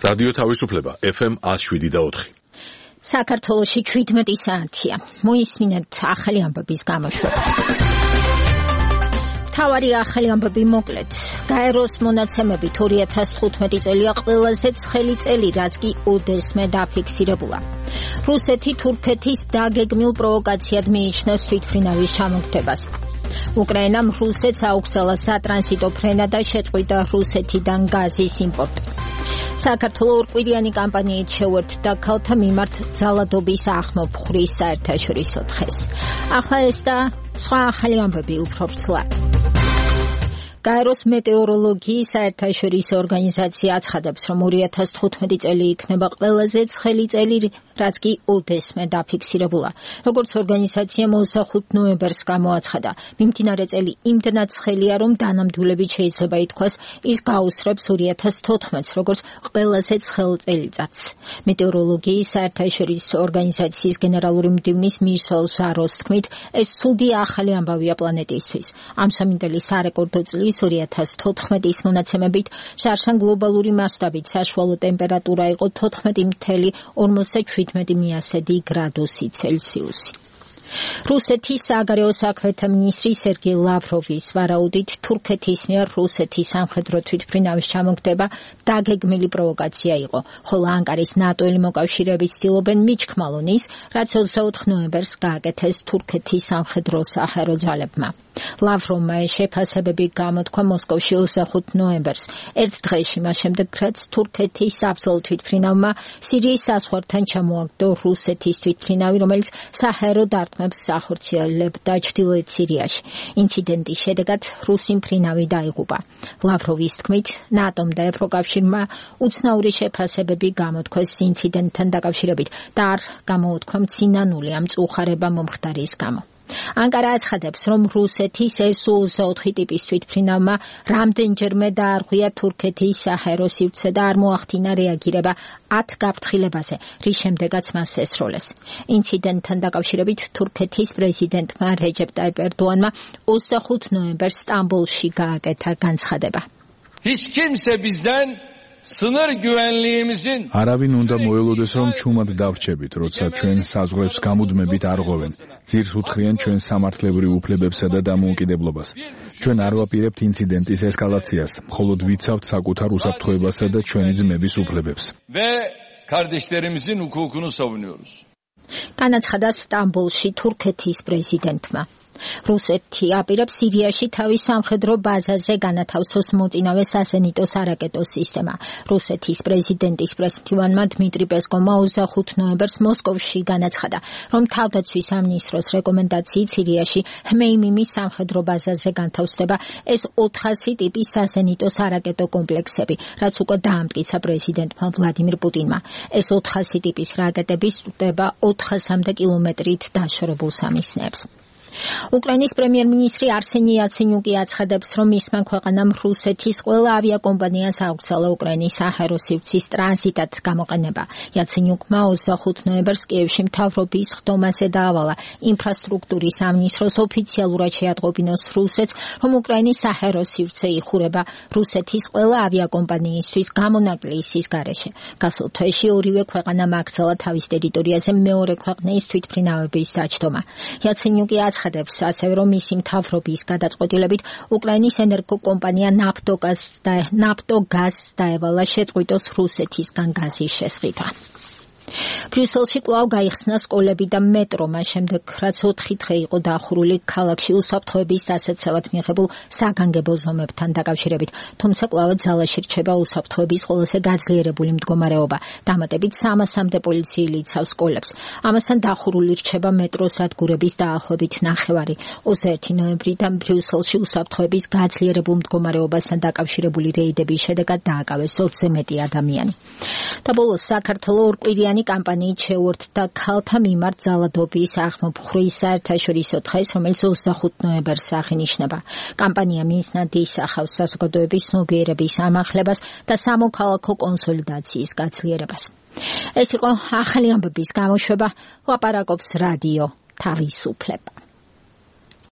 რადიო თავისუფლება FM 107.4. საქართველოში 17 საათია. მოისმინეთ ახალი ამბების გამოშვება. თავარი ახალი ამბები მოკლედ. გაეროს მონაცემებით 2015 წელია ყველაზე ცხელი წელი, რაც კი უდესმე დაფიქსირებულა. რუსეთი თურქეთის დაგეგმილ პროვოკაციად მიიჩნევს თვითმფრინავის ჩამოგდებას. უკრაინამ რუსეთს აუგზავნა სატრანზიტო ფრენა და შეწყვიტა რუსეთიდან გაზის იმპორტი. საქართველოს ორკვირიანი კამპანიით შეუერთდა ქალთა მიმართ ძალადობის ახმოფხვრის საერთაშორისო დღეს. ახლა ეს და სხვა ახალი ამბები უფრო ვრცლად. გაეროს მეტეოროლოგიის საერთაშორისო ორგანიზაცია აცხადებს, რომ 2015 წელი იქნება ყველაზე ცხელი წელი, რაც კი უდესმე დაფიქსირებულა. როგორც ორგანიზაციამ 25 ნოემბერს გამოაცხადა, მიმდინარე წელი იმდენად ცხელია, რომ დანამდვილებით შეიძლება ითქვას, ის გაუსწრებს 2014-ს, როგორც ყველაზე ცხელ წელიწადს. მეტეოროლოგიის საერთაშორისო ორგანიზაციის გენერალური მდივნის მიშელ ჟაროს თქმით, ეს ცუდი ახალი ამბავია პლანეტისთვის. ამჟამინდელი სარეკორდო წლის 2014-ის მონაცემებით შარშან გლობალური მასშტაბით საშუალო ტემპერატურა იყო 14.47 გრადუსი ცელსიუსი. რუსეთის საგარეო საქმეთა მინისტრი სერგეი ლავროვის ვარაუდით თურქეთის მიერ რუსეთის სამხედრო თვითმფრინავის ჩამოგდება დაგეგმილი პროვოკაცია იყო, ხოლო ანკარის ნატოელი მოკავშირეები ცდილობენ მიჩქმალონ ის, რაც 24 ნოემბერს გააკეთეს თურქეთის სამხედრო საჰაერო ძალებმა. ლავროვმა ეს შეფასებები გამოთქვა მოსკოვში 25 ნოემბერს, ერთ დღეში მას შემდეგ, რაც თურქეთის საბრძოლო თვითმფრინავმა სირიის საზღვართან ჩამოაგდო რუსეთის თვითმფრინავი, რომელიც საჰაერო დარტყმებს ახორციელებდა ჩრდილოეთ სირიაში. ინციდენტის შედეგად რუსი მფრინავი დაიღუპა. ლავროვის თქმით, ნატომ და ევროკავშირმა უცნაური შეფასებები გამოთქვეს ინციდენტთან დაკავშირებით და არ გამოუთქვა მცინანული ამ წუხარება მომხდარის გამო. ანკარა აცხადებს, რომ რუსეთის SU-24 ტიპის თვითმფრინავმა რამდენჯერმე დაარღვია თურქეთის საჰაერო სივრცე და არ მოახდინა რეაგირება 10 გაფრთხილებაზე, რის შემდეგაც მას ესროლეს. ინციდენტთან დაკავშირებით თურქეთის პრეზიდენტმა რეჯეპ ტაიპ ერდოანმა 25 ნოემბერს სტამბოლში გააკეთა განცხადება. Hiç kimse bizden sınır güvenliğimizin არავინ უნდა მოელოდეს, რომ ჩუმად დავრჩებით, როცა ჩვენ საზღვრებს გამუდმებით არღვევენ. ძირს უთხრიან ჩვენ სამართლებრივ უფლებებსა და დამოუკიდებლობას. ჩვენ არ ვაპირებთ ინციდენტის ესკალაციას, მხოლოდ ვიცავთ საკუთარ უსაფრთხოებასა და ჩვენი ძმების უფლებებს. ve kardeşlerimizin hukukunu savunuyoruz. განაცხადა სტამბოლში თურქეთის პრეზიდენტმა. რუსეთი აპირებს სირიაში თავის სამხედრო ბაზაზე განათავსოს მოწინავე საზენიტო სარაკეტო სისტემა. რუსეთის პრეზიდენტის პრესმდივანმა დმიტრი პესკოვმა 25 ნოემბერს მოსკოვში განაცხადა, რომ თავდაცვის სამინისტროს რეკომენდაციით სირიაში ჰმეიმიმის სამხედრო ბაზაზე განთავსდება ეს 400 ტიპის საზენიტო სარაკეტო კომპლექსები, რაც უკვე დაამტკიცა პრეზიდენტმა ვლადიმირ პუტინმა. ეს 400 ტიპის რაკეტები სტუდება 400-მდე კილომეტრით დაშორებულ სამიზნეებს. უკრაინის პრემიერ-მინისტრი არსენი იაცენიუკი აცხადებს, რომ მისმა ქვეყანამ რუსეთის ყველა ავიაკომპანიას აუგზავნა უკრაინის საჰაერო სივრცის ტრანზიტად გამოყენება. იაცენიუკმა 25 ნოემბერს კიევში მთავრობის ხდომაზე დაავალა ინფრასტრუქტურის სამინისტროს ოფიციალურად შეატყობინოს რუსეთს, რომ უკრაინის საჰაერო სივრცე იხურება რუსეთის ყველა ავიაკომპანიისთვის გამონაკლისის გარეშე. გასულ თვეში ორივე ქვეყანამ აკრძალა თავის ტერიტორიაზე მეორე ქვეყნის თვითმფრინავების დაჯდომა. იაცენიუკი აცხადებს ასევე, რომ მისი მთავრობის გადაწყვეტილებით უკრაინის ენერგოკომპანია ნაფტოგაზს დაევალა შეწყვიტოს რუსეთისგან გაზის შესყიდვა. ბრიუსელში კვლავ გაიხსნა სკოლები და მეტრო, მას შემდეგ, რაც 4 დღე იყო დახურული ქალაქში უსაფრთხოების დასაცავად მიღებულ საგანგებო ზომებთან დაკავშირებით, თუმცა კვლავ ძალაში რჩება უსაფრთხოების ყველაზე გაძლიერებული მდგომარეობა. დამატებით 300-მდე პოლიციელი იცავს სკოლებს. ამასთან დახურული რჩება მეტროს სადგურების დაახლოებით 9-ვარი. 21 ნოემბრიდან ბრიუსელში უსაფრთხოების გაძლიერებულ მდგომარეობასთან დაკავშირებული რეიდების შედეგად დააკავეს 20-ზე მეტი ადამიანი. და ბოლოს საქართველოს ორკვირიანი კამპანიით შეუერთდა ქალთა მიმართ ძალადობის ახმოფხვრის საერთაშორისო დღეს, რომელიც 25 ნოემბერს აღინიშნება. კამპანია მიზნად ისახავს საზოგადოების ცნობიერების ამაღლებას და სამოქალაქო კონსოლიდაციის გაძლიერებას. ეს იყო ახალი ამბების გამოშვება. ლაპარაკობს რადიო თავისუფლება.